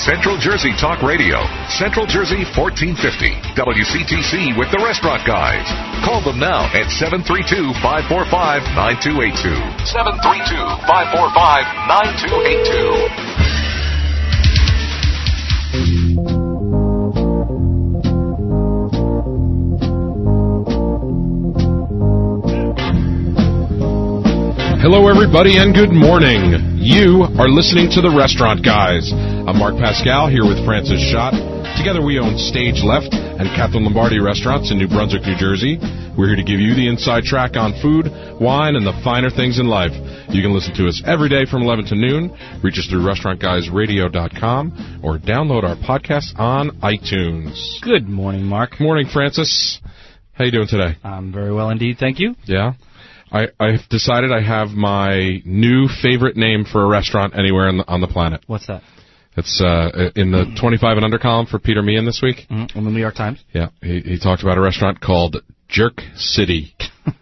Central Jersey Talk Radio. Central Jersey 1450. WCTC with the Restaurant Guys. Call them now at 732-545-9282. 732-545-9282. Hello, everybody, and good morning. You are listening to The Restaurant Guys. I'm Mark Pascal here with Francis Schott. Together we own Stage Left and Catherine Lombardi restaurants in New Brunswick, New Jersey. We're here to give you the inside track on food, wine, and the finer things in life. You can listen to us every day from 11 to noon. Reach us through restaurantguysradio.com or download our podcast on iTunes. Good morning, Mark. Morning, Francis. How you doing today? I'm very well indeed, thank you. Yeah? I've decided I have my new favorite name for a restaurant anywhere on the planet. What's that? It's in the 25 and under column for Peter Meehan this week. In the New York Times? Yeah, he talked about a restaurant called Jerk City.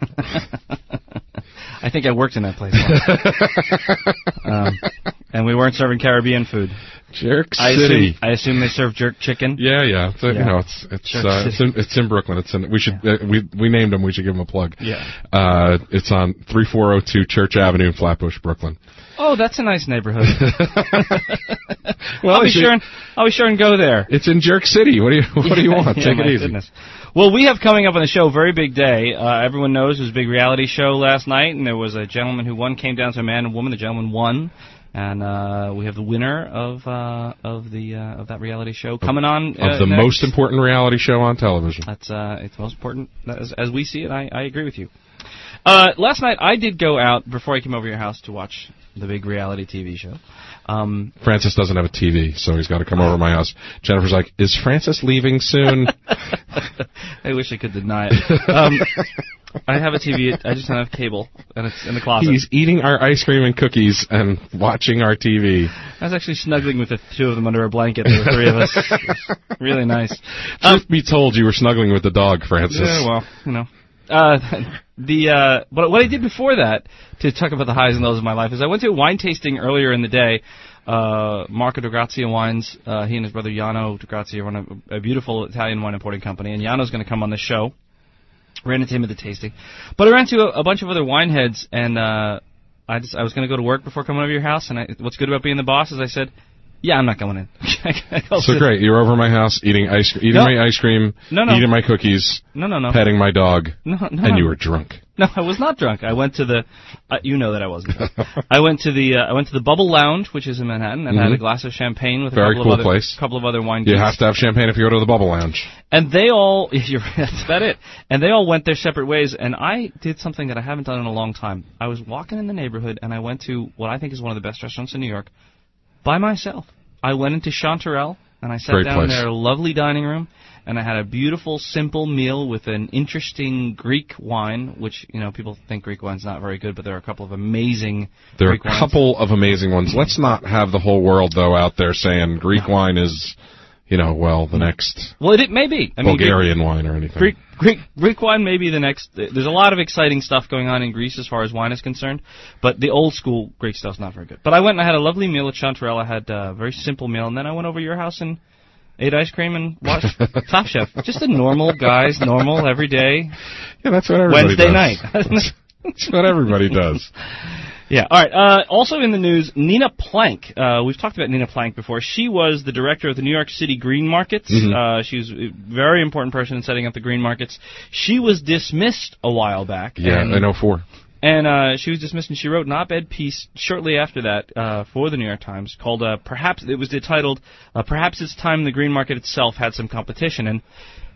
I think I worked in that place once. And we weren't serving Caribbean food. Jerk City. I assume they serve jerk chicken. Yeah. So, you know, it's in Brooklyn. We named them. We should give them a plug. Yeah. It's on 3402 Church Avenue in Flatbush, Brooklyn. Oh, that's a nice neighborhood. Well, I'll be sure and go there. It's in Jerk City. What do you want? Take it easy. Goodness. Well, we have coming up on the show, very big day. Everyone knows it was a big reality show last night, and there was a gentleman who won, came down to a man and woman. The gentleman won. And we have the winner of that reality show coming on. Of the next. Most important reality show on television. That's it's most important as we see it. I agree with you. Last night I did go out before I came over to your house to watch the big reality TV show. Francis doesn't have a TV, so he's got to come over to my house. Jennifer's like, "Is Francis leaving soon?" I wish I could deny it. I have a TV. I just don't have cable, and it's in the closet. He's eating our ice cream and cookies and watching our TV. I was actually snuggling with the two of them under a blanket. There were three of us. Really nice. Truth be told, you were snuggling with the dog, Francis. Yeah, well, you know. But what I did before that, to talk about the highs and lows of my life, is I went to a wine tasting earlier in the day. Marco Di Grazia Wines, he and his brother Jano Di Grazia run a beautiful Italian wine importing company, and Jano's going to come on the show. Ran into him at the tasting. But I ran into a bunch of other wine heads, and I was going to go to work before coming over to your house, and what's good about being the boss is I said, yeah, I'm not going in. So great. You were over my house eating my ice cream, eating my cookies, petting my dog, and you were drunk. No, I was not drunk. I went to the, you know that I wasn't drunk. I went to the Bubble Lounge, which is in Manhattan, and had a glass of champagne with a couple of other wine. You have to have champagne if you go to the Bubble Lounge. And they all, that's about it. And they all went their separate ways, and I did something that I haven't done in a long time. I was walking in the neighborhood, and I went to what I think is one of the best restaurants in New York by myself. I went into Chanterelle, and I sat down in their lovely dining room, and I had a beautiful, simple meal with an interesting Greek wine, which, you know, people think Greek wine's not very good, but there are a couple of amazing Greek wines. Amazing ones. Let's not have the whole world, though, out there saying Greek wine is, you know, the next it may be. Bulgarian wine or anything. Greek wine may be the next. There's a lot of exciting stuff going on in Greece as far as wine is concerned, but the old school Greek stuff's not very good. But I went and I had a lovely meal at Chanterelle. I had a very simple meal, and then I went over to your house and ate ice cream and watched Top Chef. Just a normal every day. Yeah, that's what everybody Wednesday does. night. That's what everybody does. Yeah. All right. Also in the news, Nina Plank. We've talked about Nina Plank before. She was the director of the New York City Green Markets. Mm-hmm. She was a very important person in setting up the green markets. She was dismissed a while back. Yeah, in 2004. And she was dismissed, and she wrote an op-ed piece shortly after that for the New York Times called "Perhaps." It was titled "Perhaps It's Time the Green Market Itself Had Some Competition." And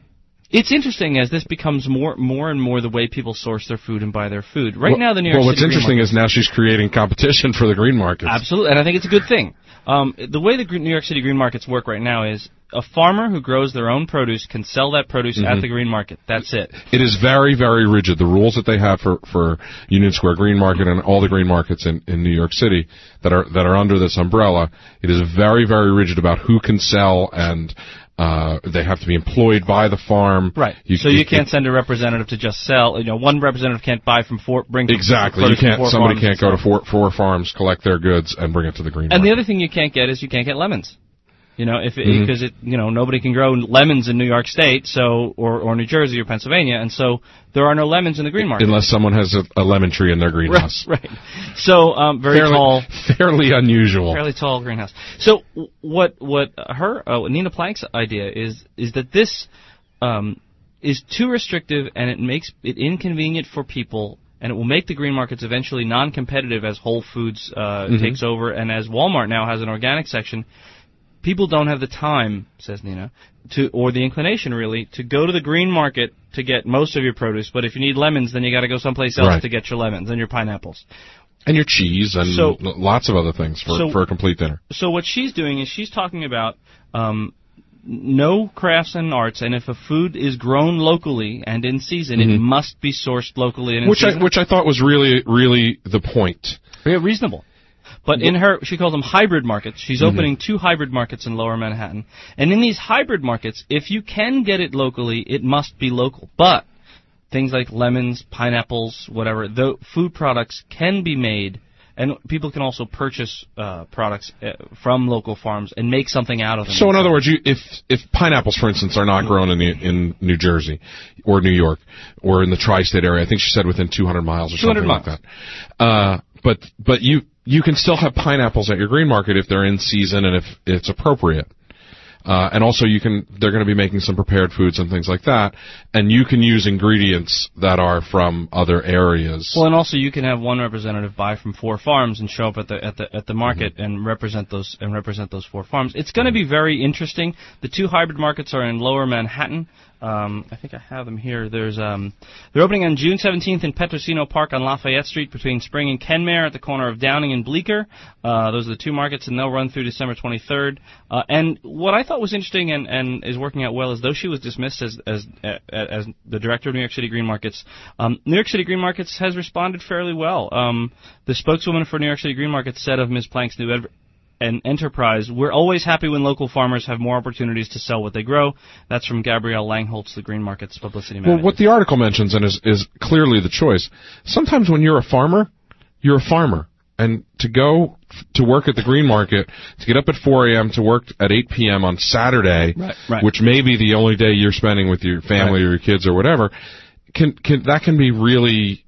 it's interesting as this becomes more and more the way people source their food and buy their food. Right now, the New York City what's interesting is now she's creating competition for the green markets. Absolutely, and I think it's a good thing. The way the New York City green markets work right now is a farmer who grows their own produce can sell that produce at the green market. That's it. It is very, very rigid. The rules that they have for Union Square Green Market and all the green markets in New York City that are under this umbrella, it is very, very rigid about who can sell, and they have to be employed by the farm. Right. You can't send a representative to just sell. You know, one representative can't buy from bring exactly. You can't. Somebody can't go to four farms, collect their goods, and bring it to the green market. And the other thing you can't get is lemons. You know, because nobody can grow lemons in New York State, so or New Jersey or Pennsylvania, and so there are no lemons in the green market unless someone has a lemon tree in their greenhouse. Right. So fairly unusual, fairly tall greenhouse. So what Nina Plank's idea is that this is too restrictive, and it makes it inconvenient for people. And it will make the green markets eventually non-competitive as Whole Foods takes over, and as Walmart now has an organic section. People don't have the time, says Nina, or the inclination really, to go to the green market to get most of your produce. But if you need lemons, then you got to go someplace else to get your lemons and your pineapples. And your cheese and lots of other things for a complete dinner. So what she's doing is she's talking about no crafts and arts, and if a food is grown locally and in season, it must be sourced locally and in season. Which I thought was really, really the point. Very reasonable. But she calls them hybrid markets. She's opening 2 hybrid markets in Lower Manhattan. And in these hybrid markets, if you can get it locally, it must be local. But things like lemons, pineapples, whatever, the food products can be made, and people can also purchase products from local farms and make something out of them. So in other words, if pineapples, for instance, are not grown in New Jersey or New York or in the tri-state area, I think she said within 200 miles or something like that. But you can still have pineapples at your green market if they're in season and if it's appropriate. And also they're going to be making some prepared foods and things like that, and you can use ingredients that are from other areas. Well, and also you can have one representative buy from 4 farms and show up at the market and represent those 4 farms. It's going to be very interesting. The 2 hybrid markets are in Lower Manhattan. I think I have them here. They're opening on June 17th in Petrosino Park on Lafayette Street between Spring and Kenmare at the corner of Downing and Bleecker. Those are the 2 markets, and they'll run through December 23rd. And what I thought was interesting and is working out well is, though she was dismissed as the director of New York City Green Markets, New York City Green Markets has responded fairly well. The spokeswoman for New York City Green Markets said of Ms. Plank's new enterprise, "We're always happy when local farmers have more opportunities to sell what they grow." That's from Gabrielle Langholtz, the Green Markets publicity manager. Well, what the article mentions, and is clearly the choice, sometimes when you're a farmer, you're a farmer. And to go to work at the green market, to get up at 4 a.m., to work at 8 p.m. on Saturday, which may be the only day you're spending with your family or your kids or whatever, that can be really,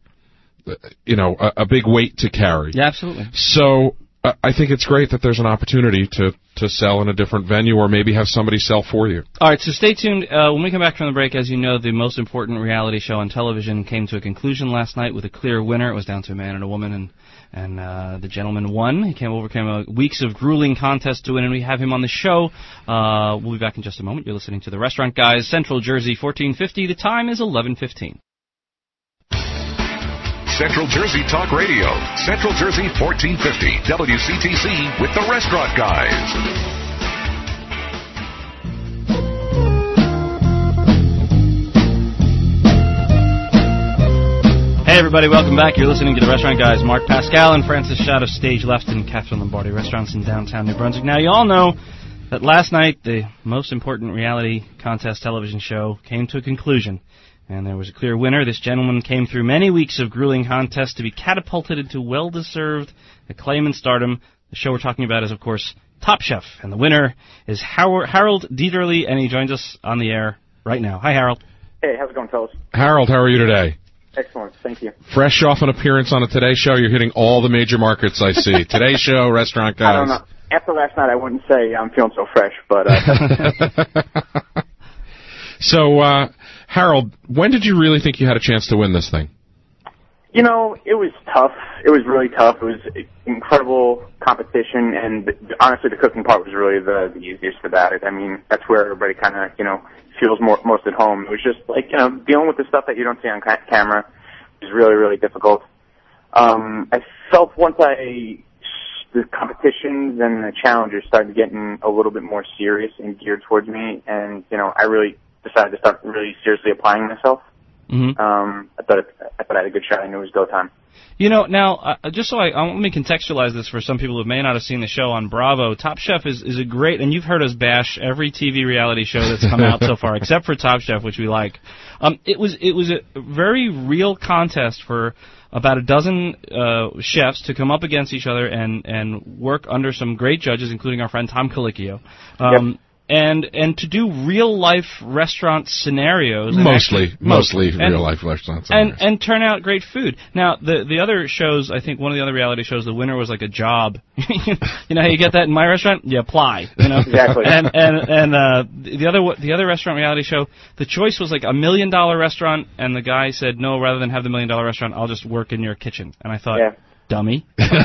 a big weight to carry. Yeah, absolutely. So I think it's great that there's an opportunity to sell in a different venue or maybe have somebody sell for you. All right, so stay tuned. When we come back from the break, as you know, the most important reality show on television came to a conclusion last night with a clear winner. It was down to a man and a woman, and the gentleman won. He overcame weeks of grueling contest to win, and we have him on the show. We'll be back in just a moment. You're listening to The Restaurant Guys, Central Jersey 1450. The time is 11:15. Central Jersey Talk Radio, Central Jersey 1450, WCTC with The Restaurant Guys. Hey everybody, welcome back. You're listening to The Restaurant Guys. Mark Pascal and Francis Schott of Stage Left and Catherine Lombardi Restaurants in downtown New Brunswick. Now, you all know that last night the most important reality contest television show came to a conclusion, and there was a clear winner. This gentleman came through many weeks of grueling contests to be catapulted into well-deserved acclaim and stardom. The show we're talking about is, of course, Top Chef, and the winner is Harold Dieterle, and he joins us on the air right now. Hi, Harold. Hey, how's it going, fellas? Harold, how are you today? Excellent, thank you. Fresh off an appearance on a Today Show, you're hitting all the major markets I see. Today Show, Restaurant Guys. I don't know. After last night, I wouldn't say I'm feeling so fresh, but... So, Harold, when did you really think you had a chance to win this thing? It was tough. It was really tough. It was incredible competition, and honestly, the cooking part was really the easiest for that. I mean, that's where everybody kind of, feels most at home. It was just like, dealing with the stuff that you don't see on camera is really, really difficult. I felt once the competitions and the challenges started getting a little bit more serious and geared towards me, and, I really decided to start really seriously applying myself. Mm-hmm. I thought I had a good shot. I knew it was go time. Now, just so let me contextualize this for some people who may not have seen the show on Bravo. Top Chef is a great, and you've heard us bash every TV reality show that's come out so far, except for Top Chef, which we like. It was a very real contest for about a dozen chefs to come up against each other and work under some great judges, including our friend Tom Colicchio. Yep. And to do real life restaurant scenarios, mostly real life restaurant scenarios, and turn out great food. Now the other shows, I think one of the other reality shows, the winner was like a job. You know how you get that in my restaurant? You apply. Exactly. And the other restaurant reality show, the choice was like $1 million restaurant, and the guy said no, rather than have the $1 million restaurant, I'll just work in your kitchen. And I thought, dummy.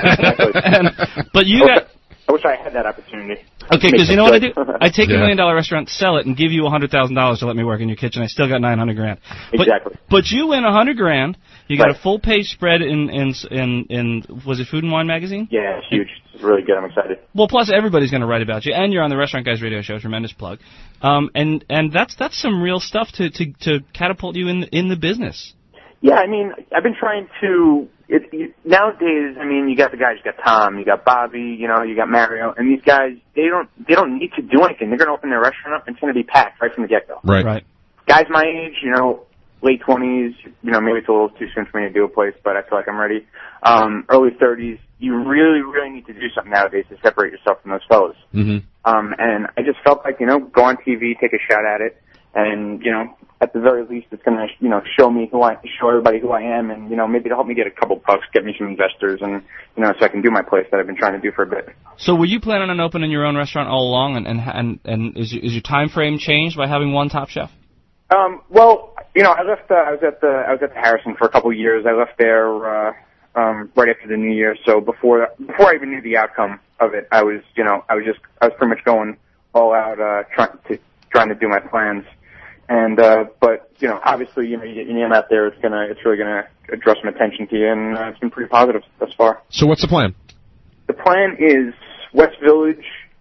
But you got. I wish I had that opportunity. Okay, because you know what I do? I take a $1 million restaurant, sell it, and give you $100,000 to let me work in your kitchen. I still got $900,000. Exactly. But you win $100,000. You got a full page spread in was it Food and Wine magazine? Yeah, it's huge. It's really good. I'm excited. Well, plus everybody's going to write about you, and you're on the Restaurant Guys radio show. Tremendous plug. And that's some real stuff to catapult you in the business. Yeah, I mean, I've been trying to. Nowadays, I mean, you got the guys, you got Tom, you got Bobby, you got Mario, and these guys, they don't need to do anything. They're going to open their restaurant up, and it's going to be packed right from the get-go. Right. Guys my age, late 20s, maybe it's a little too soon for me to do a place, but I feel like I'm ready. Early 30s, you really, really need to do something nowadays to separate yourself from those fellas. Mm-hmm. And I just felt like, go on TV, take a shot at it, and, at the very least, it's going to, show everybody who I am, and, maybe to help me get a couple bucks, get me some investors, and, so I can do my place that I've been trying to do for a bit. So were you planning on opening your own restaurant all along, and is your time frame changed by having one Top Chef? Well, I left, I was at the Harrison for a couple of years. I left there, right after the New Year, so before I even knew the outcome of it, I was pretty much going all out, trying to do my plans. And, but, obviously, your name out there, it's really gonna draw some attention to you, and it's been pretty positive thus far. So what's the plan? The plan is West Village,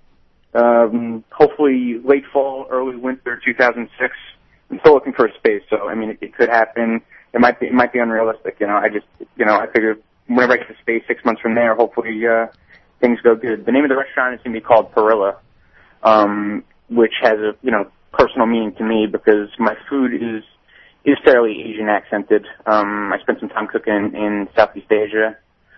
hopefully late fall, early winter 2006. I'm still looking for a space, so, I mean, it could happen. It might be unrealistic, I figure whenever I get the space 6 months from there, hopefully, things go good. The name of the restaurant is gonna be called Perilla, which has a, personal meaning to me because my food is fairly Asian accented. I spent some time cooking in Southeast Asia.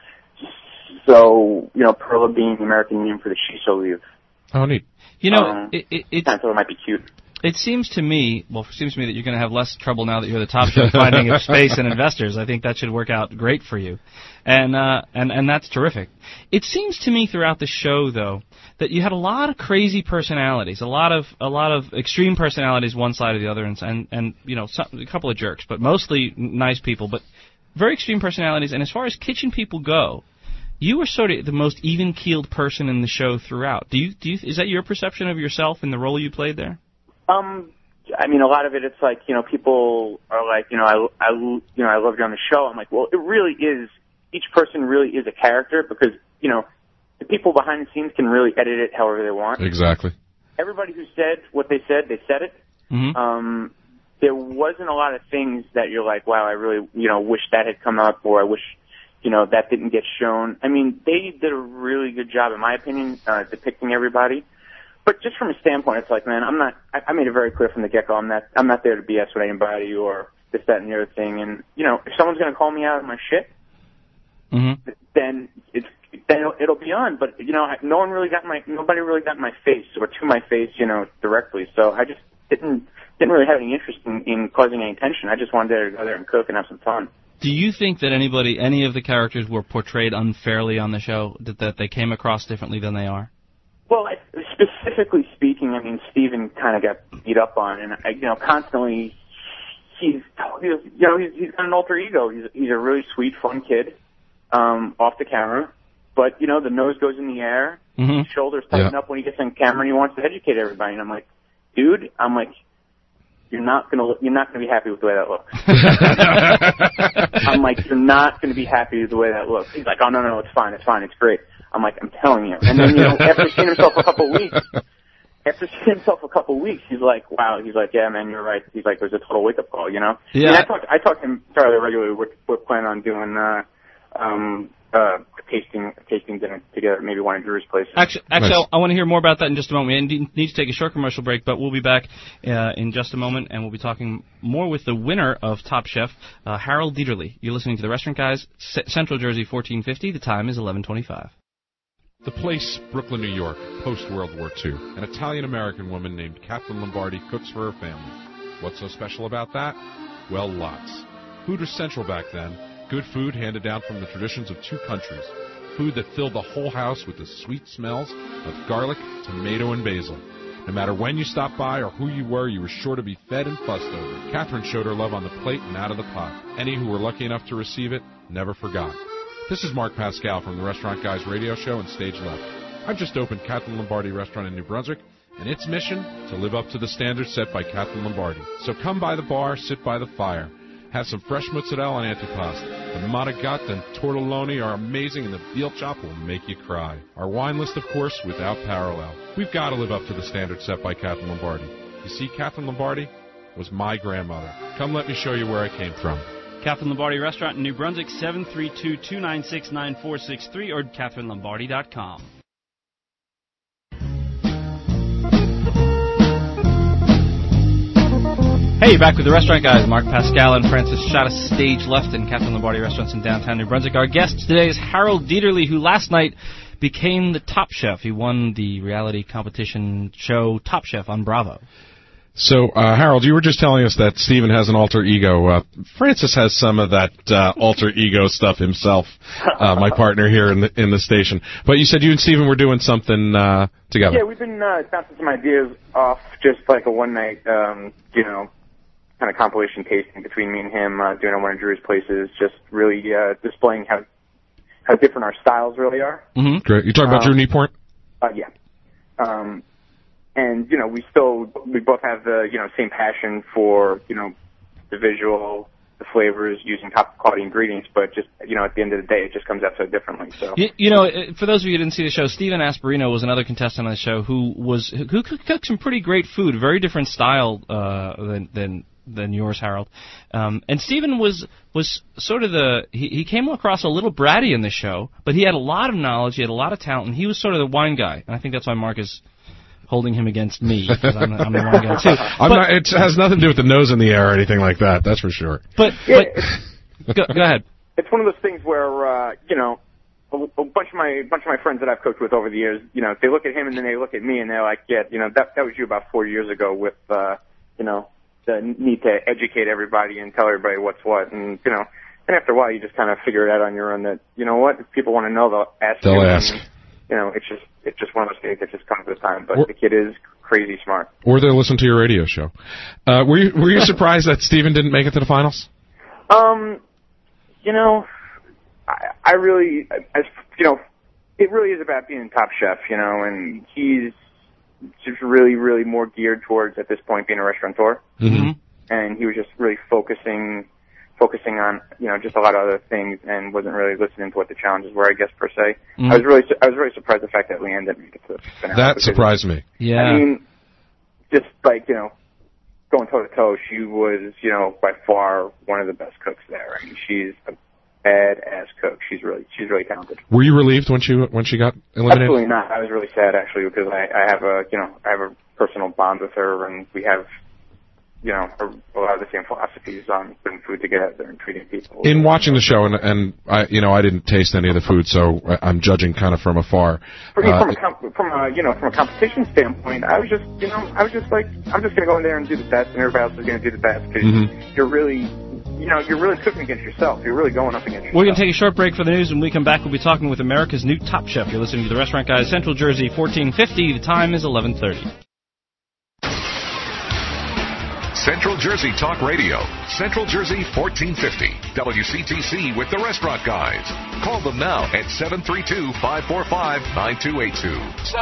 So, Perla being the American name for the shiso leaf. Oh, neat. I thought it might be cute. It seems to me that you're going to have less trouble now that you're the Top Chef finding space and investors. I think that should work out great for you. And that's terrific. It seems to me throughout the show, though, that you had a lot of crazy personalities, a lot of extreme personalities, one side or the other, and a couple of jerks, but mostly nice people, but very extreme personalities. And as far as kitchen people go, you were sort of the most even-keeled person in the show throughout. Is that your perception of yourself and the role you played there? I mean, a lot of it, it's like, people are like, I loved you on the show. I'm like, well, it really is, each person really is a character because, the people behind the scenes can really edit it however they want. Exactly. Everybody who said what they said it. Mm-hmm. There wasn't a lot of things that you're like, wow, I really, wish that had come up, or I wish, that didn't get shown. I mean, they did a really good job, in my opinion, depicting everybody. But just from a standpoint, it's like, man, I made it very clear from the get-go, I'm not there to BS with anybody or this, that, and the other thing. And, if someone's going to call me out on my shit, mm-hmm. then it'll be on. But, nobody really got in my face or to my face, directly. So I just didn't really have any interest in causing any tension. I just wanted to go there and cook and have some fun. Do you think that any of the characters were portrayed unfairly on the show, that they came across differently than they are? Well, specifically speaking, I mean, Steven kind of got beat up on, and constantly he's got an alter ego. He's a really sweet, fun kid, off the camera, but the nose goes in the air, mm-hmm. shoulders tighten up when he gets on camera, and he wants to educate everybody. And I'm like, dude, you're not gonna be happy with the way that looks. I'm like, you're not gonna be happy with the way that looks. He's like, oh no, it's fine, it's great. I'm like, I'm telling you. And then, after seeing himself a couple of weeks, he's like, wow. He's like, yeah, man, you're right. He's like, there's a total wake-up call, Yeah. And I talk to him fairly regularly. We're planning on doing tasting dinner together, maybe one of Drew's places. Actually, Nice. I want to hear more about that in just a moment. We need to take a short commercial break, but we'll be back in just a moment, and we'll be talking more with the winner of Top Chef, Harold Dieterle. You're listening to The Restaurant Guys, Central Jersey, 1450. The time is 11:25. The place, Brooklyn, New York, post-World War II. An Italian-American woman named Kathleen Lombardi cooks for her family. What's so special about that? Well, lots. Food was central back then. Good food handed down from the traditions of two countries. Food that filled the whole house with the sweet smells of garlic, tomato, and basil. No matter when you stopped by or who you were sure to be fed and fussed over. Catherine showed her love on the plate and out of the pot. Any who were lucky enough to receive it never forgot. This is Mark Pascal from the Restaurant Guys radio show and Stage Left. I've just opened Kathleen Lombardi restaurant in New Brunswick, and its mission, to live up to the standards set by Kathleen Lombardi. So come by the bar, sit by the fire. Have some fresh mozzarella and antipasto. The manigat and tortelloni are amazing, and the veal chop will make you cry. Our wine list, of course, without parallel. We've got to live up to the standards set by Kathleen Lombardi. You see, Kathleen Lombardi was my grandmother. Come let me show you where I came from. Kathleen Lombardi Restaurant in New Brunswick, 732-296-9463 or KatherineLombardi.com. Hey, you're back with The Restaurant Guys. Mark Pascal and Francis Shot, Stage Left in Kathleen Lombardi Restaurants in downtown New Brunswick. Our guest today is Harold Dieterle, who last night became the Top Chef. He won the reality competition show Top Chef on Bravo. So, Harold, you were just telling us that Stephen has an alter ego. Francis has some of that alter ego stuff himself, my partner here in the station. But you said you and Stephen were doing something together. Yeah, we've been bouncing some ideas off just like a one-night, kind of compilation tasting between me and him, doing it at one of Drew's places, just really displaying how different our styles really are. Mm-hmm. Great. You talking about Drew Newport? Yeah. And, we both have the, same passion for, the visual, the flavors, using top quality ingredients, but just, at the end of the day, it just comes out so differently. So, for those of you who didn't see the show, Stephen Asperino was another contestant on the show who cooked some pretty great food, very different style, than yours, Harold. And Stephen was sort of he came across a little bratty in the show, but he had a lot of knowledge, he had a lot of talent, and he was sort of the wine guy. And I think that's why Mark is holding him against me, because I'm the wine guy too. It has nothing to do with the nose in the air or anything like that, that's for sure. But go ahead. It's one of those things where, a bunch of my friends that I've cooked with over the years, they look at him and then they look at me and they're like, yeah, that was you about 4 years ago with, the need to educate everybody and tell everybody what's what. And, and after a while you just kind of figure it out on your own that, if people want to know, they'll ask. It's just one of those things that just comes with time. But the kid is crazy smart. Or they'll listen to your radio show. Were you surprised that Stephen didn't make it to the finals? I really, it really is about being Top Chef, and he's just really, really more geared towards, at this point, being a restaurateur. Mm-hmm. And he was just really focusing on, just a lot of other things and wasn't really listening to what the challenges were, I guess, per se. Mm-hmm. I was really surprised the fact that Leanne didn't make it to the finale. That surprised me. Yeah. I mean, just like, going toe to toe, she was, by far one of the best cooks there. I mean, she's a badass cook. She's really talented. Were you relieved when she got eliminated? Absolutely not. I was really sad, actually, because I have a personal bond with her, and we have, a lot of the same philosophies on putting food together and treating people. In watching the show, and I didn't taste any of the food, so I'm judging kind of from afar. From a competition standpoint, I was just like, I'm just gonna go in there and do the best, and everybody else is gonna do the best, because you're really cooking against yourself. You're really going up against yourself. We're going to take a short break for the news. When we come back, we'll be talking with America's new Top Chef. You're listening to The Restaurant Guys, Central Jersey, 1450. The time is 11:30. Central Jersey Talk Radio, Central Jersey 1450, WCTC with The Restaurant Guys. Call them now at 732-545-9282.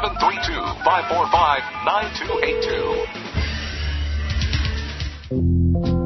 732-545-9282.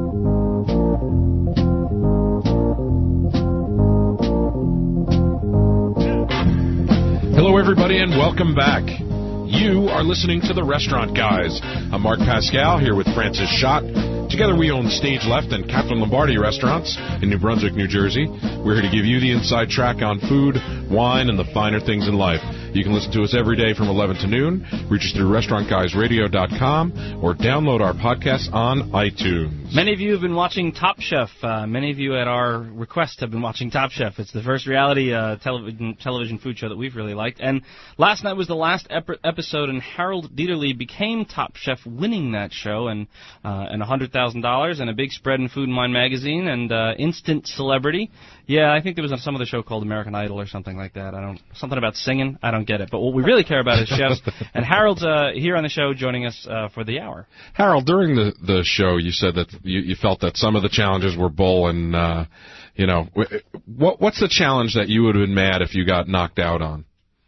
Hello, everybody, and welcome back. You are listening to The Restaurant Guys. I'm Mark Pascal here with Francis Shot. Together Together we own Stage Left and Captain Lombardi restaurants in New Brunswick, New Jersey. We're here to give you the inside track on food, wine, and the finer things in life. You can listen to us every day from 11 to noon. Reach us through restaurantguysradio.com or download our podcast on iTunes. Many of you have been watching Top Chef. Many of you at our request have been watching Top Chef. It's the first reality television food show that we've really liked. And last night was the last episode, and Harold Dieterle became Top Chef, winning that show and $100,000 and a big spread in Food and Wine magazine and instant celebrity. Yeah, I think there was some other show called American Idol or something like that. Something about singing. I don't get it. But what we really care about is chefs. And Harold's here on the show joining us for the hour. Harold, during the show, you said that you felt that some of the challenges were bull, and what's the challenge that you would have been mad if you got knocked out on?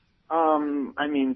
I mean,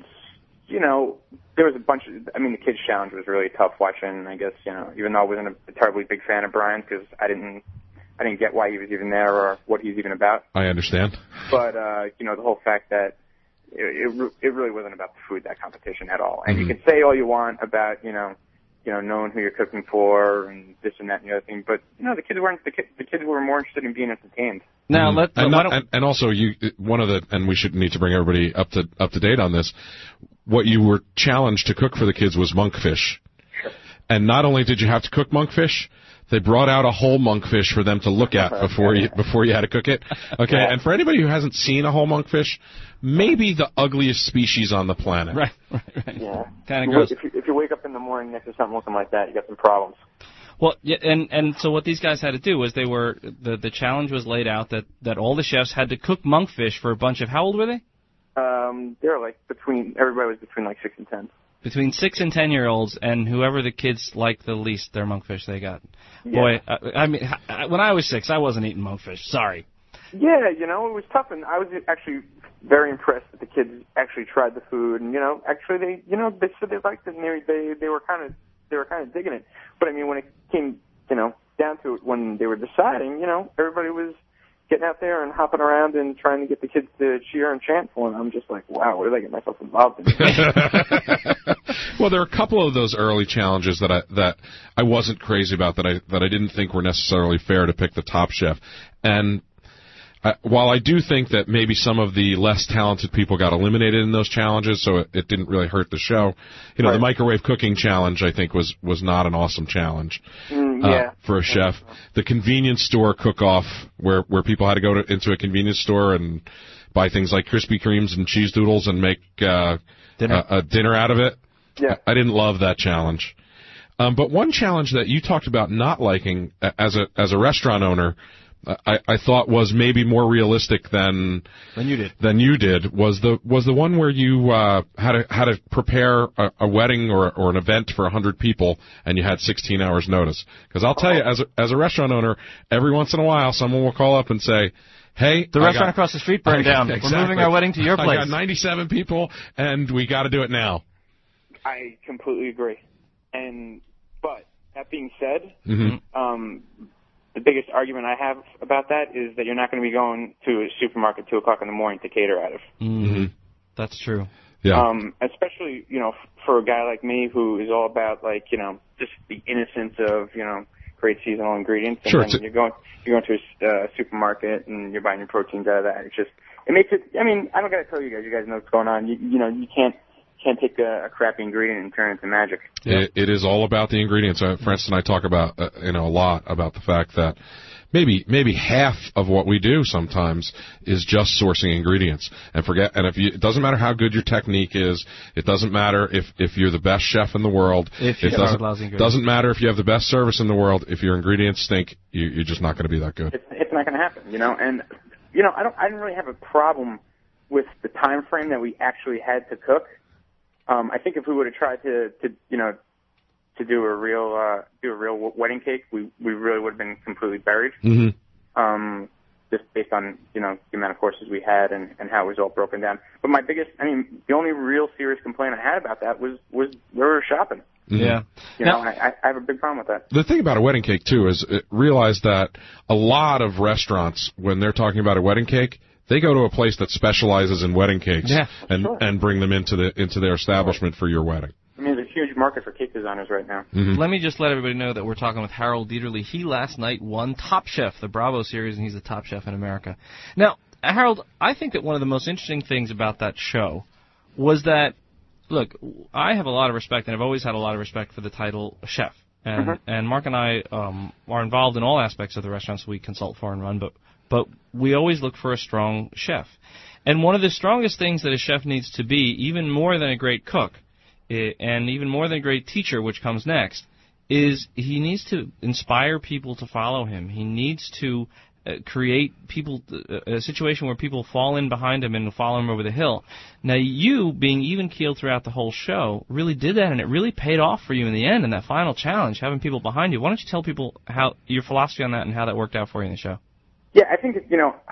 there was a bunch of. I mean, the kids' challenge was really tough watching. I guess even though I wasn't a terribly big fan of Brian because I didn't get why he was even there or what he's even about. I understand. But the whole fact that it really wasn't about the food, that competition at all. And you can say all you want about knowing who you're cooking for and this and that and the other thing, but the kids were more interested in being entertained. Now and also and we should need to bring everybody up to date on this. What you were challenged to cook for the kids was monkfish. Sure. And not only did you have to cook monkfish, they brought out a whole monkfish for them to look at before you had to cook it. Okay, yeah. And for anybody who hasn't seen a whole monkfish, maybe the ugliest species on the planet. Right. Yeah. Kind of gross. If you wake up in the morning next to something looking like that, you got some problems. Well, yeah, and so what these guys had to do was the challenge was laid out that all the chefs had to cook monkfish for a bunch of, how old were they? They were everybody was between 6 and 10. Between 6 and 10-year-olds, and whoever the kids liked the least, their monkfish they got. Yeah. Boy, I mean, when I was 6, I wasn't eating monkfish. Sorry. Yeah, it was tough, and I was actually very impressed that the kids actually tried the food, and actually they said they liked it, and they were kind of digging it. But I mean, when it came down to it, when they were deciding, everybody was getting out there and hopping around and trying to get the kids to cheer and chant for them. I'm just like, wow, what did I get myself involved in? Well, there are a couple of those early challenges that I wasn't crazy about, that I didn't think were necessarily fair to pick the Top Chef. And while I do think that maybe some of the less talented people got eliminated in those challenges, so it didn't really hurt the show. Right. The microwave cooking challenge, I think, was not an awesome challenge for a chef. The convenience store cook-off, where people had to go into a convenience store and buy things like Krispy Kremes and cheese doodles and make a dinner out of it. Yeah. I didn't love that challenge. But one challenge that you talked about not liking as a restaurant owner, I thought was maybe more realistic than you did was the one where you had to prepare a wedding or an event for 100 people, and you had 16 hours notice. Because I'll tell you, as a restaurant owner, every once in a while someone will call up and say, hey, the restaurant across the street burned down. Exactly. We're moving our wedding to your place. I got 97 people, and we got to do it now. I completely agree. But that being said, the biggest argument I have about that is that you're not going to be going to a supermarket 2 o'clock in the morning to cater out of. Mm-hmm. That's true. Yeah. Especially, for a guy like me who is all about just the innocence of, great seasonal ingredients. And sure. You're going to a supermarket and you're buying your proteins out of that. It makes it. I mean, I don't got to tell you guys. You guys know what's going on. You can't take a crappy ingredient and turn it into magic. It is all about the ingredients. Francis and I talk about a lot about the fact that maybe half of what we do sometimes is just sourcing ingredients and it doesn't matter how good your technique is. It doesn't matter if you're the best chef in the world. It doesn't matter if you have the best service in the world. If your ingredients stink, you're just not going to be that good. It's not going to happen. And I didn't really have a problem with the time frame that we actually had to cook. I think if we would have tried to do a real wedding cake, we really would have been completely buried. Mm-hmm. Just based on the amount of courses we had and how it was all broken down. But the only real serious complaint I had about that was we were shopping. Mm-hmm. Yeah. I have a big problem with that. The thing about a wedding cake too is realize that a lot of restaurants, when they're talking about a wedding cake, they go to a place that specializes in wedding cakes and bring them into their establishment for your wedding. I mean, there's huge market for cake designers right now. Mm-hmm. Let me just let everybody know that we're talking with Harold Dieterle. He last night won Top Chef, the Bravo series, and he's the top chef in America. Now, Harold, I think that one of the most interesting things about that show was that, look, I have a lot of respect, and I've always had a lot of respect for the title chef. And Mark and I are involved in all aspects of the restaurants we consult for and run, but we always look for a strong chef. And one of the strongest things that a chef needs to be, even more than a great cook, and even more than a great teacher, which comes next, is he needs to inspire people to follow him. He needs to create a situation where people fall in behind him and follow him over the hill. Now, you, being even-keeled throughout the whole show, really did that, and it really paid off for you in the end in that final challenge, having people behind you. Why don't you tell people how your philosophy on that and how that worked out for you in the show? Yeah, I think,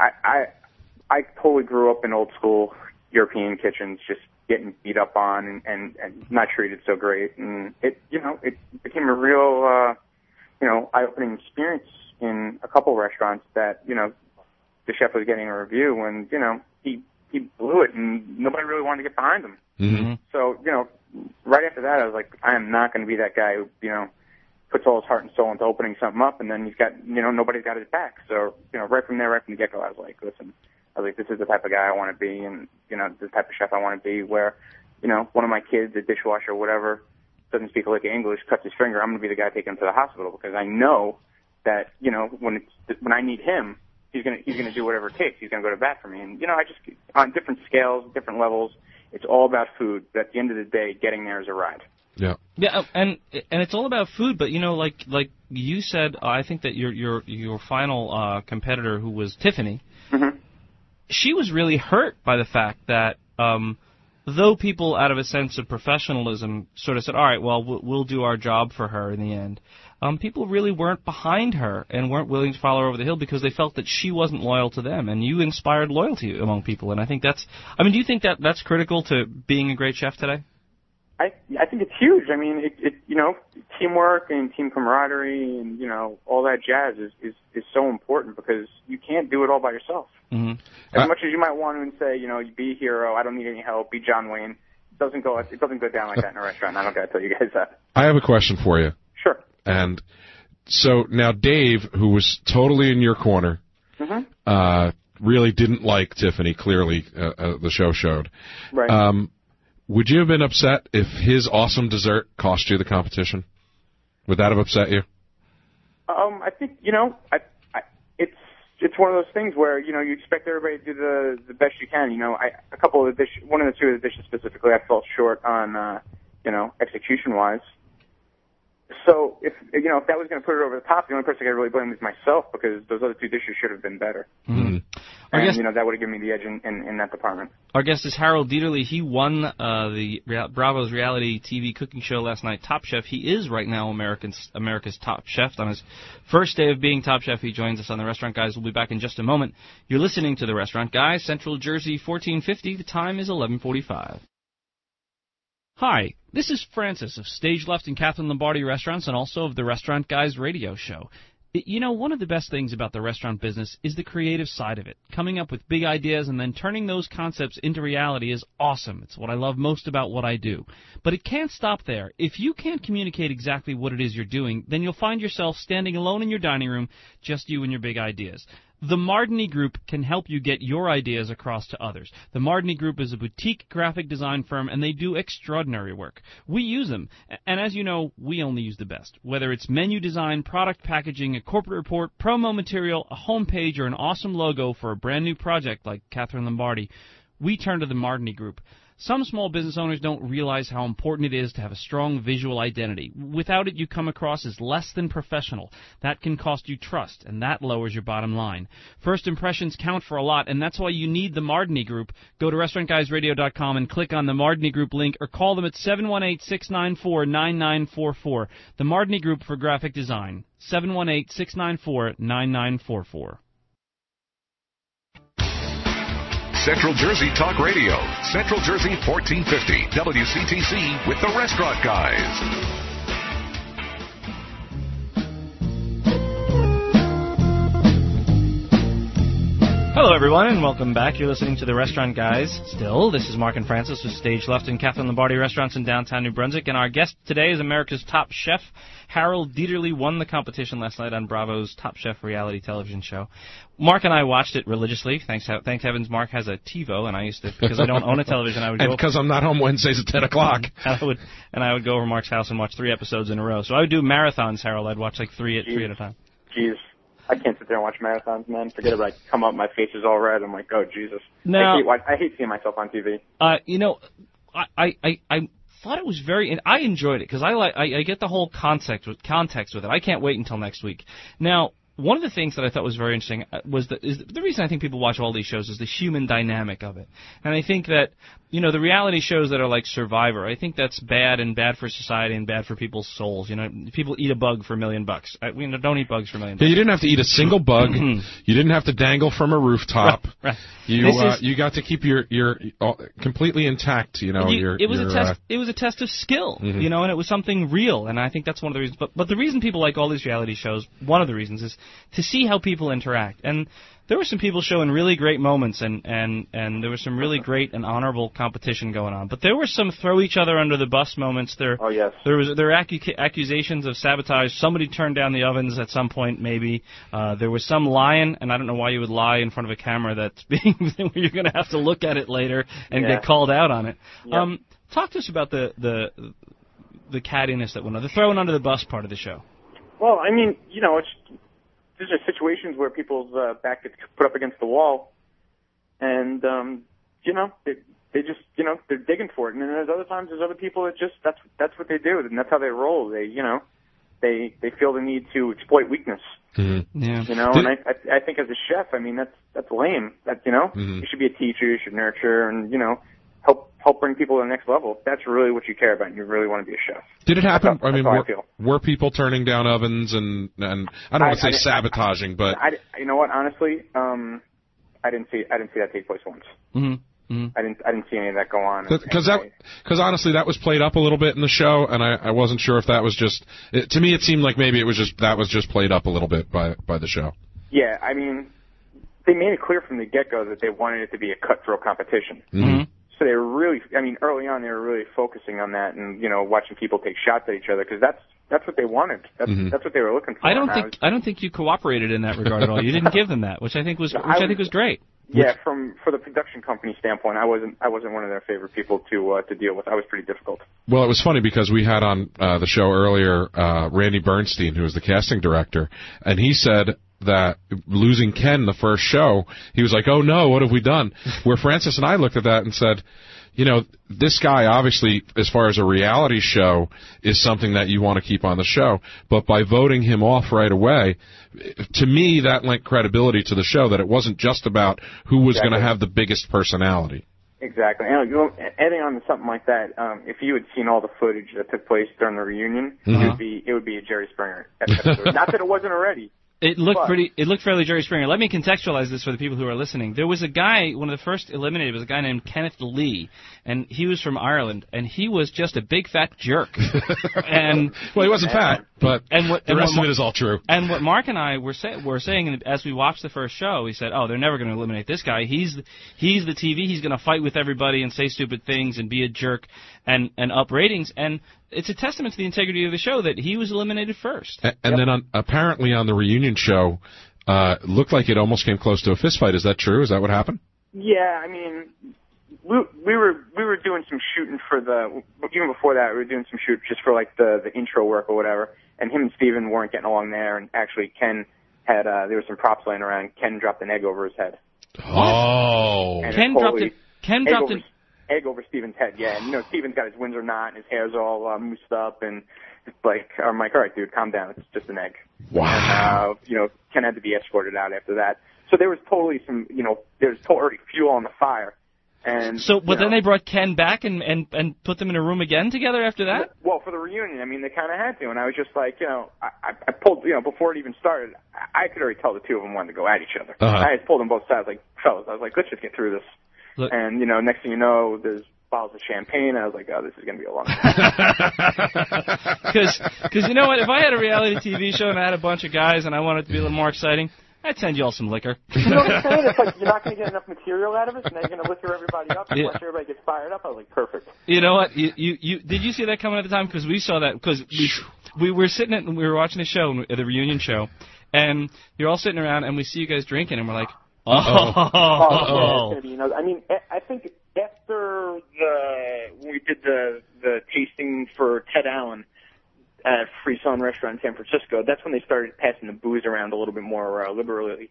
I totally grew up in old-school European kitchens, just getting beat up on and not treated so great. And it became a real, eye-opening experience in a couple restaurants that, the chef was getting a review when, he blew it and nobody really wanted to get behind him. Mm-hmm. So, right after that, I was like, I am not going to be that guy who, puts all his heart and soul into opening something up and then he's got, nobody's got his back. So, right from the get-go, I was like, listen, this is the type of guy I want to be and, the type of chef I want to be where, one of my kids, a dishwasher or whatever, doesn't speak a lick of English, cuts his finger, I'm going to be the guy taking him to the hospital because I know that, when I need him, he's going to do whatever it takes. He's going to go to bat for me. And, I just, on different scales, different levels, it's all about food. But at the end of the day, getting there is a ride. Yeah. Yeah, and it's all about food, but like you said, I think that your final competitor, who was Tiffany, mm-hmm. she was really hurt by the fact that though people, out of a sense of professionalism, sort of said, all right, well, we'll do our job for her in the end, people really weren't behind her and weren't willing to follow her over the hill because they felt that she wasn't loyal to them, and you inspired loyalty among people, and I think do you think that that's critical to being a great chef today? I think it's huge. I mean, it teamwork and team camaraderie and, all that jazz is so important because you can't do it all by yourself. Mm-hmm. As much as you might want to say, be a hero, I don't need any help, be John Wayne, it doesn't go down like that in a restaurant. I don't got to tell you guys that. I have a question for you. Sure. And so now Dave, who was totally in your corner, mm-hmm. Really didn't like Tiffany, clearly, the show showed. Right. Would you have been upset if his awesome dessert cost you the competition? Would that have upset you? I think, it's one of those things where, you expect everybody to do the best you can. One of the two of the dishes specifically, I fell short on, execution-wise. So if that was going to put it over the top, the only person I could really blame was myself because those other two dishes should have been better. Mm-hmm. And, that would have given me the edge in that department. Our guest is Harold Dieterle. He won the Bravo's reality TV cooking show last night, Top Chef. He is right now America's top chef. On his first day of being top chef, he joins us on The Restaurant Guys. We'll be back in just a moment. You're listening to The Restaurant Guys, Central Jersey, 1450. The time is 11:45. Hi, this is Francis of Stage Left and Catherine Lombardi Restaurants and also of the Restaurant Guys radio show. One of the best things about the restaurant business is the creative side of it. Coming up with big ideas and then turning those concepts into reality is awesome. It's what I love most about what I do. But it can't stop there. If you can't communicate exactly what it is you're doing, then you'll find yourself standing alone in your dining room, just you and your big ideas. The Mardini Group can help you get your ideas across to others. The Mardini Group is a boutique graphic design firm, and they do extraordinary work. We use them, and as you know, we only use the best. Whether it's menu design, product packaging, a corporate report, promo material, a homepage, or an awesome logo for a brand new project like Catherine Lombardi, we turn to the Mardini Group. Some small business owners don't realize how important it is to have a strong visual identity. Without it, you come across as less than professional. That can cost you trust, and that lowers your bottom line. First impressions count for a lot, and that's why you need the Mardini Group. Go to restaurantguysradio.com and click on the Mardini Group link, or call them at 718-694-9944. The Mardini Group for graphic design, 718-694-9944. Central Jersey Talk Radio, Central Jersey 1450, WCTC with the Restaurant Guys. Hello, everyone, and welcome back. You're listening to The Restaurant Guys. Still, this is Mark and Francis with Stage Left and Catherine Lombardi Restaurants in downtown New Brunswick. And our guest today is America's top chef. Harold Dieterle won the competition last night on Bravo's Top Chef reality television show. Mark and I watched it religiously. Thank heavens Mark has a TiVo, and I used to, because I don't own a television, I would go... And because I'm not home Wednesdays at 10 o'clock. And I would go over Mark's house and watch 3 episodes in a row. So I would do marathons, Harold. I'd watch like 3 at a time. Jeez. I can't sit there and watch marathons, man. Forget it. I come up, my face is all red. I'm like, oh, Jesus. Now, I hate seeing myself on TV. I thought it was and I enjoyed it because I get the whole context with it. I can't wait until next week. Now, one of the things that I thought was very interesting was the reason I think people watch all these shows is the human dynamic of it. And I think that, the reality shows that are like Survivor, I think that's bad for society and bad for people's souls. People eat a bug for $1 million. Don't eat bugs for $1 million. Yeah, you didn't have to eat a single bug. You didn't have to dangle from a rooftop. Right. You got to keep your completely intact, it was a test of skill, and it was something real, and I think that's one of the reasons. But the reason people like all these reality shows, one of the reasons is to see how people interact. And there were some people showing really great moments, and there was some really great and honorable competition going on. But there were some throw each other under the bus moments. There were accusations of sabotage. Somebody turned down the ovens at some point, maybe. There was some lying, and I don't know why you would lie in front of a camera that's being you're going to have to look at it later and get called out on it. Yep. Talk to us about the cattiness that went on, the throwing under the bus part of the show. Well, I mean, these are situations where people's back gets put up against the wall, and they just they're digging for it. And then there's other people that just that's what they do, and that's how they roll. They feel the need to exploit weakness. Mm-hmm. Yeah. And I think as a chef, I mean that's lame. That mm-hmm. You should be a teacher, you should nurture, and help bring people to the next level. That's really what you care about, and you really want to be a chef. Did it happen? That's how I feel. Were people turning down ovens and I don't want to say sabotaging, but you know what? Honestly, I didn't see that take place once. Mm-hmm. Mm-hmm. I didn't see any of that go on. Because honestly, that was played up a little bit in the show, and I wasn't sure if that was just. To me, it seemed like maybe it was just played up a little bit by the show. Yeah, I mean, they made it clear from the get-go that they wanted it to be a cutthroat competition. Mm-hmm. So they were really, early on they were really focusing on that and, watching people take shots at each other because that's what they wanted. That's what they were looking for. I don't think you cooperated in that regard at all. You didn't give them that, which I think was great. Yeah, for the production company standpoint, I wasn't one of their favorite people to deal with. I was pretty difficult. Well, it was funny because we had on the show earlier Randy Bernstein, who was the casting director, and he said that losing Ken the first show, he was like, oh no, what have we done? Where Francis and I looked at that and said, this guy obviously, as far as a reality show, is something that you want to keep on the show, but by voting him off right away, to me that lent credibility to the show, that it wasn't just about who was going to have the biggest personality. Exactly. Adding on to something like that, if you had seen all the footage that took place during the reunion, it would be a Jerry Springer episode. Not that it wasn't already. It looked fairly Jerry Springer. Let me contextualize this for the people who are listening. There was a guy, one of the first eliminated was a guy named Kenneth Lee, and he was from Ireland, and he was just a big fat jerk. And well, he wasn't fat, but the rest of it is all true. And what Mark and I were saying as we watched the first show, we said, "Oh, they're never going to eliminate this guy. He's the TV. He's going to fight with everybody and say stupid things and be a jerk and up ratings." And it's a testament to the integrity of the show that he was eliminated first. And then apparently on the reunion show, looked like it almost came close to a fist fight. Is that true? Is that what happened? Yeah, I mean, we were doing some shooting for even before that, we were doing some shoot just for like the intro work or whatever. And him and Steven weren't getting along there. And actually, Ken had there was some props laying around. Ken dropped an egg over his head. Oh, and Ken dropped an egg over Steven's head, yeah. And, Steven's got his Windsor knot and his hair's all moosed up, and it's like, I'm like, all right, dude, calm down. It's just an egg. Wow. And, Ken had to be escorted out after that. So there was totally some, there's already fuel on the fire. And but then they brought Ken back and put them in a room again together after that? Well, for the reunion, I mean, they kind of had to. And I was just like, I pulled, before it even started, I could already tell the two of them wanted to go at each other. Uh-huh. I just pulled them both sides, like, fellas, I was like, let's just get through this. Look. And, next thing you know, there's bottles of champagne. I was like, oh, this is going to be a long time. Because you know what? If I had a reality TV show and I had a bunch of guys and I wanted it to be a little more exciting, I'd send you all some liquor. You know what I'm saying? It's like you're not going to get enough material out of it, and then you're going to liquor everybody up, and once everybody gets fired up, I was like, perfect. You know what? You did you see that coming at the time? Because we saw that because we were sitting and we were watching the show, the reunion show, and you're all sitting around, and we see you guys drinking, and we're like, Yeah, it's going to be, you know, I mean, I think after when we did the tasting for Ted Allen at Free Sun Restaurant in San Francisco, that's when they started passing the booze around a little bit more liberally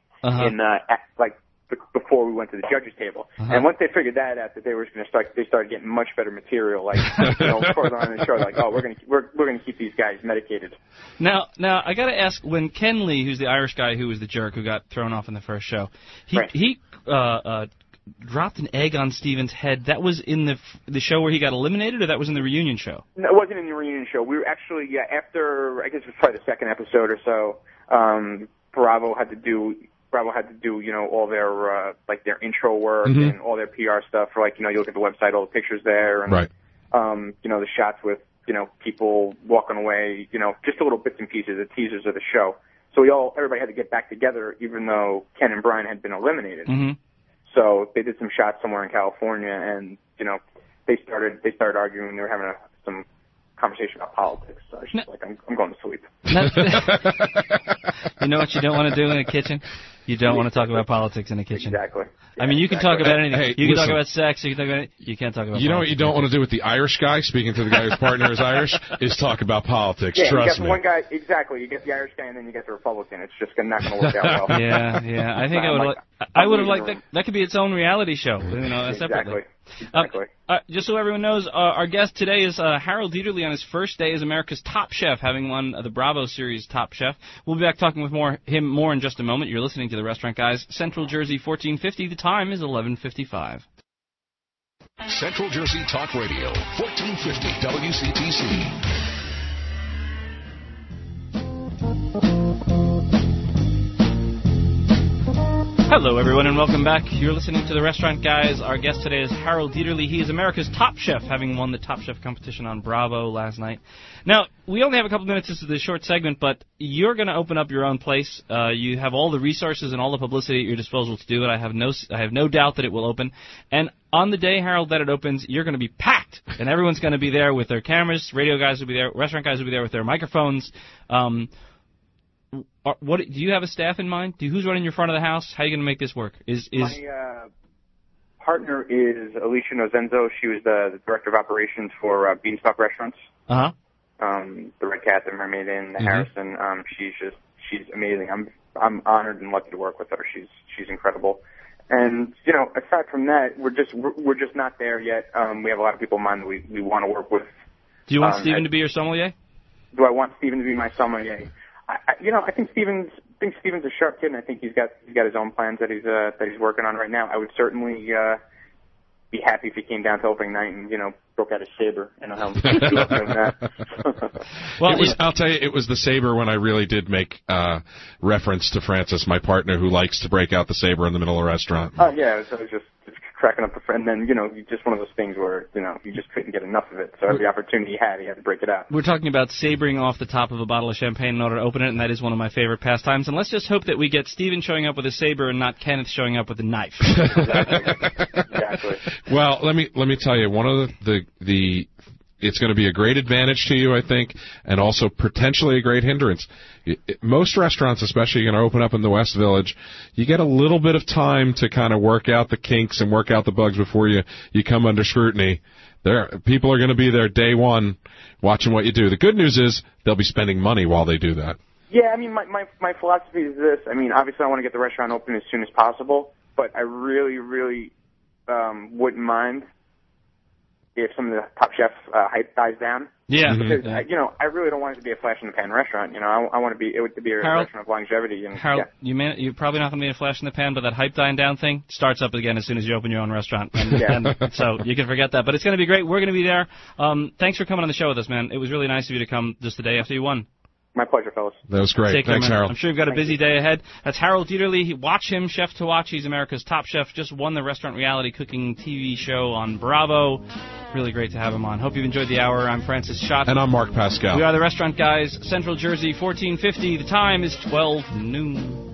before we went to the judges table. And once they figured that out, that they were going to start, they started getting much better material. Like, you know, further on in the show, like, oh, we're going to keep these guys medicated. Now, I got to ask, when Ken Lee, who's the Irish guy who was the jerk who got thrown off in the first show, he dropped an egg on Steven's head. That was in the show where he got eliminated, or that was in the reunion show? No, it wasn't in the reunion show. We were actually, after, I guess it was probably the second episode or so, Bravo had to do, you know, all their, like their intro work and all their PR stuff for, like, you know, you look at the website, all the pictures there, and, you know, the shots with, you know, people walking away, you know, just a little bits and pieces, the teasers of the show. So everybody had to get back together, even though Ken and Brian had been eliminated. So they did some shots somewhere in California, and, you know, they started arguing. They were having some conversation about politics. So I was just like, I'm going to sleep. You know what you don't want to do in a kitchen? You don't want to talk about politics in a kitchen. Exactly. I mean, you can talk about anything. Hey, you can talk about sex. You can talk about anything. You can't talk about. You know what politics. you don't want to do with the Irish guy? Speaking to the guy whose partner is Irish, is talk about politics. Yeah, Trust you me. get one guy, exactly. You get the Irish guy, and then you get the Republican. It's just not going to work out well. Yeah. I think I would have liked that. That could be its own reality show. You know, separately. Exactly. Just so everyone knows, our guest today is Harold Dieterle on his first day as America's Top Chef, having won the Bravo Series Top Chef. We'll be back talking with him more in just a moment. You're listening to The Restaurant Guys, Central Jersey 1450. The time is 11:55. Central Jersey Talk Radio, 1450 WCTC. Hello, everyone, and welcome back. You're listening to The Restaurant Guys. Our guest today is Harold Dieterle. He is America's Top Chef, having won the Top Chef competition on Bravo last night. Now, we only have a couple minutes into this short segment, but you're going to open up your own place. You have all the resources and all the publicity at your disposal to do it. I have no doubt that it will open. And on the day, Harold, that it opens, you're going to be packed, and everyone's going to be there with their cameras. Radio guys will be there. Restaurant guys will be there with their microphones. What do you have a staff in mind? Who's running your front of the house? How are you going to make this work? My partner is Alicia Nozenzo. She was the director of operations for Beanstalk Restaurants. The Red Cat, the Mermaid Inn, the Harrison. She's amazing. I'm honored and lucky to work with her. She's incredible. And, you know, aside from that, we're just not there yet. We have a lot of people in mind that we want to work with. Do you want Steven to be your sommelier? Do I want Steven to be my sommelier? I think Steven's a sharp kid, and I think he's got his own plans that he's working on right now. I would certainly be happy if he came down to opening night and, you know, broke out a saber and how doing that. Well, I'll tell you, it was the saber when I really did make reference to Francis, my partner, who likes to break out the saber in the middle of a restaurant. Oh yeah, so it was just cracking up and then, you know, just one of those things where, you know, you just couldn't get enough of it. So every opportunity he had to break it out. We're talking about sabering off the top of a bottle of champagne in order to open it, and that is one of my favorite pastimes. And let's just hope that we get Steven showing up with a saber and not Kenneth showing up with a knife. Exactly. Well, let me tell you, one of the it's going to be a great advantage to you, I think, and also potentially a great hindrance. Most restaurants, especially going to open up in the West Village, you get a little bit of time to kind of work out the kinks and work out the bugs before you come under scrutiny. People are going to be there day one watching what you do. The good news is they'll be spending money while they do that. Yeah, I mean, my philosophy is this. I mean, obviously I want to get the restaurant open as soon as possible, but I really, really wouldn't mind if some of the Top Chef hype dies down. Yeah. Because, you know, I really don't want it to be a flash-in-the-pan restaurant. You know, I want it to be a restaurant of longevity. And, Harold, you're probably not going to be a flash-in-the-pan, but that hype dying down thing starts up again as soon as you open your own restaurant. And so you can forget that. But it's going to be great. We're going to be there. Thanks for coming on the show with us, man. It was really nice of you to come just the day after you won. My pleasure, fellas. That was great. Take care, Thanks, man. Harold. I'm sure you've got a busy day ahead. That's Harold Dieterle. Watch him, Chef to Watch. He's America's Top Chef. Just won the restaurant reality cooking TV show on Bravo. Really great to have him on. Hope you've enjoyed the hour. I'm Francis Schott. And I'm Mark Pascal. We are the Restaurant Guys, Central Jersey, 1450. The time is 12 noon.